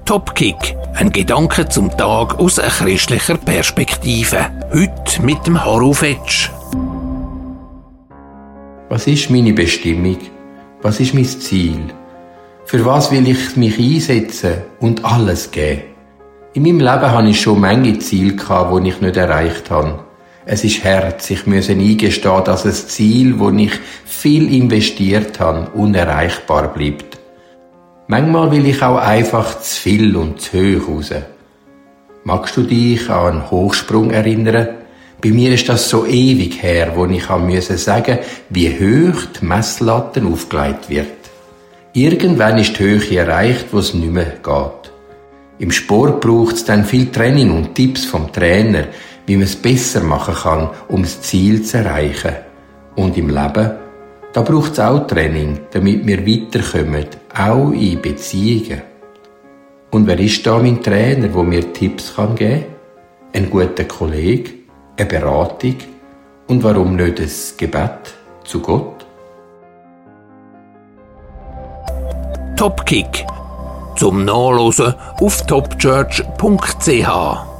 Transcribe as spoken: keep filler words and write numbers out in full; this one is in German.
Topkick, ein Gedanke zum Tag aus einer christlicher Perspektive. Heute mit dem Harro Fetsch. Was ist meine Bestimmung? Was ist mein Ziel? Für was will ich mich einsetzen und alles geben? In meinem Leben hatte ich schon manche Ziele, die ich nicht erreicht habe. Es ist Herz, ich muss eingestehen, dass ein Ziel, wo ich viel investiert habe, unerreichbar bleibt. Manchmal will ich auch einfach zu viel und zu hoch raus. Magst du dich an einen Hochsprung erinnern? Bei mir ist das so ewig her, wo ich musste sagen, wie hoch die Messlatte aufgelegt wird. Irgendwann ist die Höhe erreicht, wo es nicht mehr geht. Im Sport braucht es dann viel Training und Tipps vom Trainer, wie man es besser machen kann, um das Ziel zu erreichen. Und im Leben, da braucht es auch Training, damit wir weiterkommen, auch in Beziehungen. Und wer ist da mein Trainer, der mir Tipps geben kann? Ein guter Kollege, eine Beratung und warum nicht ein Gebet zu Gott? Topkick. Zum Nachlesen auf topchurch punkt c h.